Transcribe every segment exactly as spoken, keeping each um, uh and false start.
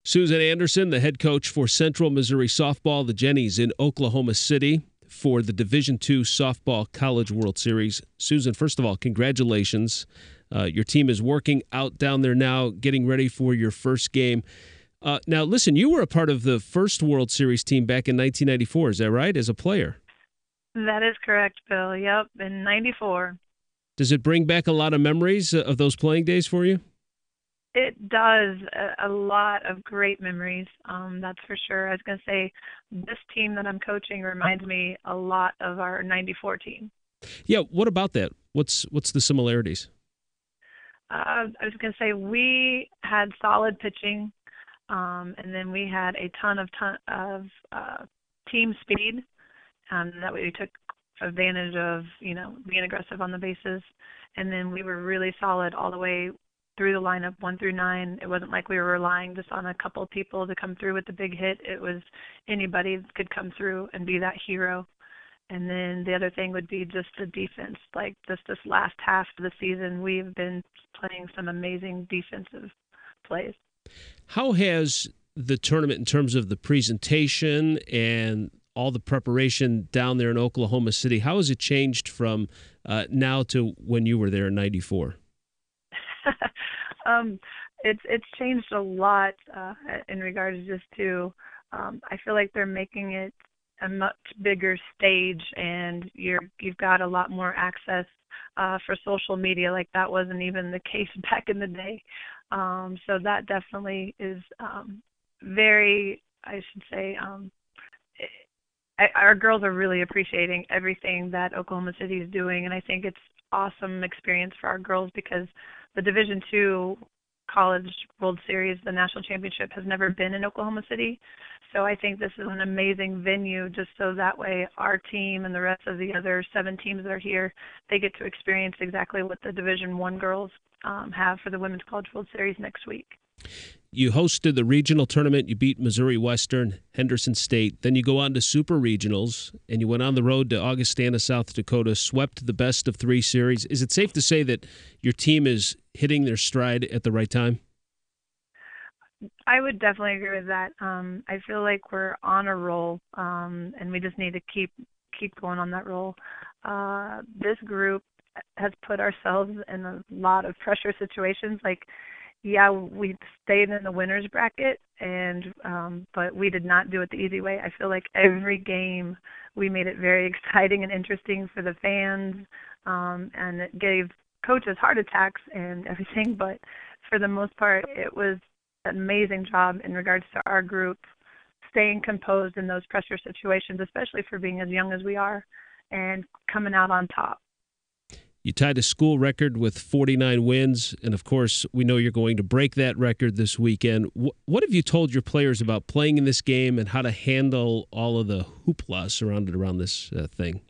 Susan Anderson, the head coach for Central Missouri Softball, the Jennies in Oklahoma City for the Division two Softball College World Series. Susan, first of all, congratulations. Uh, your team is working out down there now, getting ready for your first game. Uh, now, listen, you were a part of the first World Series team back in nineteen ninety-four, is that right, as a player? That is correct, Bill. Yep, in ninety-four. Does it bring back a lot of memories of those playing days for you? It does a, a lot of great memories. Um, that's for sure. I was going to say this team that I'm coaching reminds me a lot of our ninety-four team. Yeah, what about that? What's what's the similarities? Uh, I was going to say we had solid pitching, um, and then we had a ton of ton of uh, team speed. Um, that way we took advantage of, you know, being aggressive on the bases, and then we were really solid all the way through the lineup, one through nine. It wasn't like we were relying just on a couple of people to come through with the big hit. It was anybody could come through and be that hero. And then the other thing would be just the defense. Like just this last half of the season, we've been playing some amazing defensive plays. How has the tournament, in terms of the presentation and all the preparation down there in Oklahoma City, how has it changed from uh, now to when you were there in ninety-four? um, it's it's changed a lot uh, in regards just to. Um, I feel like they're making it a much bigger stage, and you're you've got a lot more access uh, for social media. Like that wasn't even the case back in the day. Um, so that definitely is um, very, I should say. Um, our girls are really appreciating everything that Oklahoma City is doing, and I think it's awesome experience for our girls because the Division two College World Series, the national championship, has never been in Oklahoma City. So I think this is an amazing venue just so that way our team and the rest of the other seven teams that are here, they get to experience exactly what the Division one girls um, have for the Women's College World Series next week. You hosted the regional tournament. You beat Missouri Western, Henderson State. Then you go on to super regionals, and you went on the road to Augustana, South Dakota, swept the best of three series. Is it safe to say that your team is hitting their stride at the right time? I would definitely agree with that. Um, I feel like we're on a roll, um, and we just need to keep keep going on that roll. Uh, this group has put ourselves in a lot of pressure situations, like yeah, we stayed in the winners bracket, and um, but we did not do it the easy way. I feel like every game we made it very exciting and interesting for the fans, um, and it gave coaches heart attacks and everything. But for the most part, it was an amazing job in regards to our group staying composed in those pressure situations, especially for being as young as we are, and coming out on top. You tied a school record with forty-nine wins, and of course, we know you're going to break that record this weekend. What have you told your players about playing in this game and how to handle all of the hoopla surrounded around this uh, thing?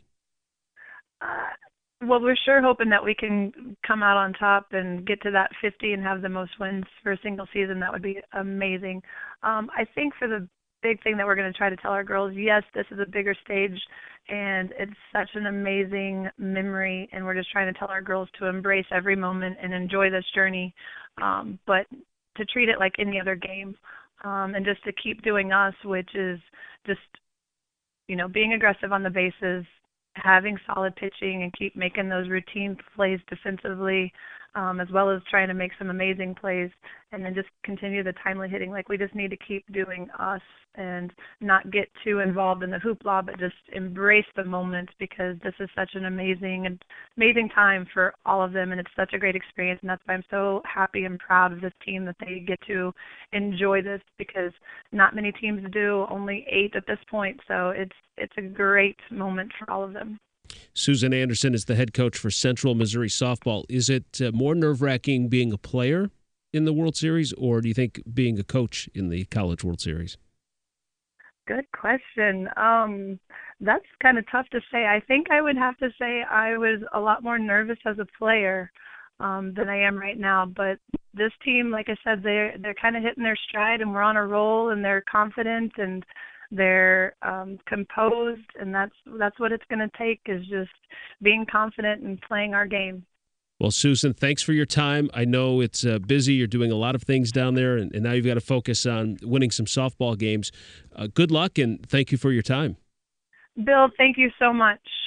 Uh, well, we're sure hoping that we can come out on top and get to that fifty and have the most wins for a single season. That would be amazing. Um, I think for the big thing that we're going to try to tell our girls, yes, this is a bigger stage, and it's such an amazing memory, and we're just trying to tell our girls to embrace every moment and enjoy this journey, um, but to treat it like any other game, um, and just to keep doing us, which is just, you know, being aggressive on the bases, having solid pitching, and keep making those routine plays defensively, um, as well as trying to make some amazing plays, and then just continue the timely hitting. Like we just need to keep doing us and not get too involved in the hoopla, but just embrace the moment because this is such an amazing and amazing time for all of them, and it's such a great experience. And that's why I'm so happy and proud of this team that they get to enjoy this because not many teams do, only eight at this point. So it's it's a great moment for all of them. Susan Anderson is the head coach for Central Missouri Softball. Is it uh, more nerve-wracking being a player in the World Series, or do you think being a coach in the College World Series? Good question. Um, that's kind of tough to say. I think I would have to say I was a lot more nervous as a player um, than I am right now. But this team, like I said, they're they're kind of hitting their stride, and we're on a roll, and they're confident, and they're um, composed, and that's that's what it's going to take is just being confident and playing our game. Well, Susan, thanks for your time. I know it's uh, busy. You're doing a lot of things down there, and, and now you've got to focus on winning some softball games. Uh, good luck, and thank you for your time. Bill, thank you so much.